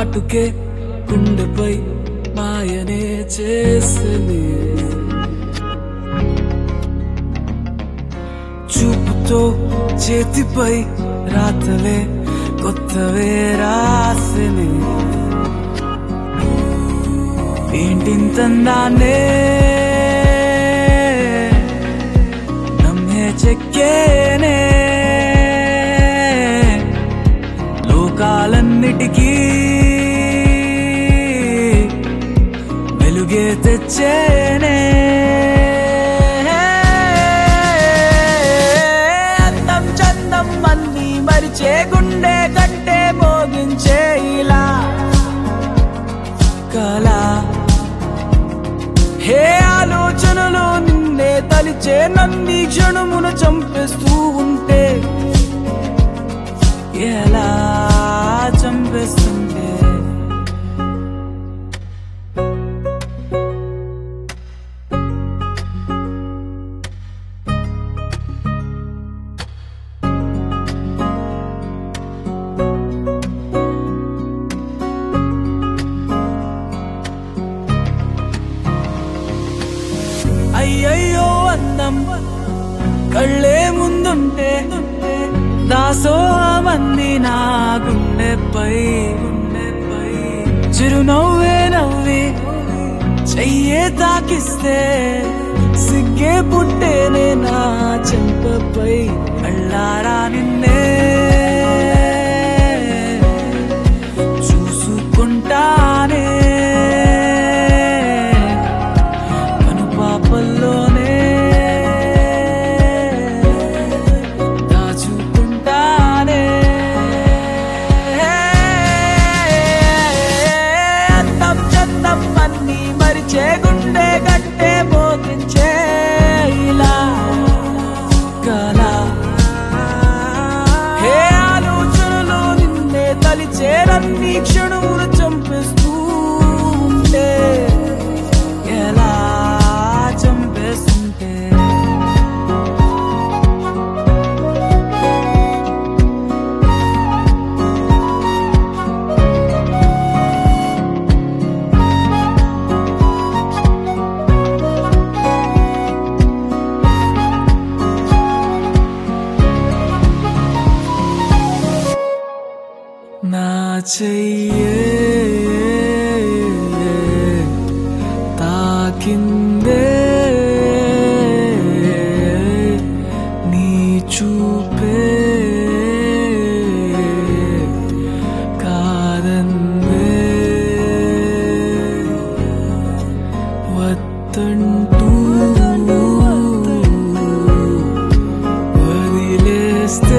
కాటుకే గుండెపై మాయనే చేసెనే చూపుతో చేతిపై రాతలే కొత్తవే రాసెనే ఏంటింతందానే నమ్మే చెక్కేనే లోకాలన్నిటికీ వెలుగే తెచ్చేనే అందం చందం అన్నీ మరిచే గుండె కట్టే మోగించే ఇలా కళ హే ఆలోచనలు నిన్నే తలిచే నన్ని క్షణమును చంపేస్తూ ఉంటే ఎలా చంపేస్తుంటే అయ్యయ్యో అందం కళ్ళే ముందుంటే దాసోహమంది నా గుండెపై చిరునవ్వే నవ్వి చెయ్యే తాకిస్తే సిగ్గే పుట్టేనే నా చెంపపై కళ్ళారా నిన్నే చూసుకుంటానే కనుపాపల్లోనే దాచుకుంటానే అందం చందం అన్నీ మరిచే గుండె గట్టే మోగించే ఇలా కళ హే ఆలోచనలు నిన్నే తలిచే నన్ని క్షణములు చంపేస్తూ ఉంటే ఎలా చంపేస్తుంటే నా చెయ్యే తాకిందే నీ చూపే కాదందే వత్తంటూ వదిలేస్తే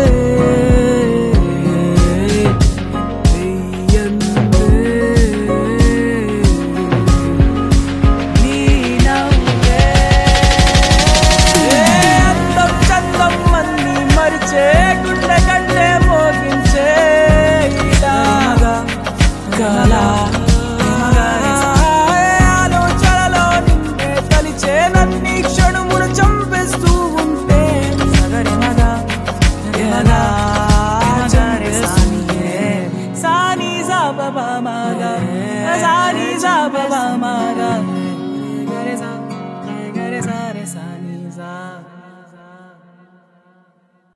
గుండె కట్టే మోగించే ఆలోచనలో నిన్నే తలిచే నన్ని క్షణమును చంపేస్తూ ఉంటే సగరిమగా ఎలా సాని జాబా మాగా సాని జాబా మాగా గరే సా రే సాని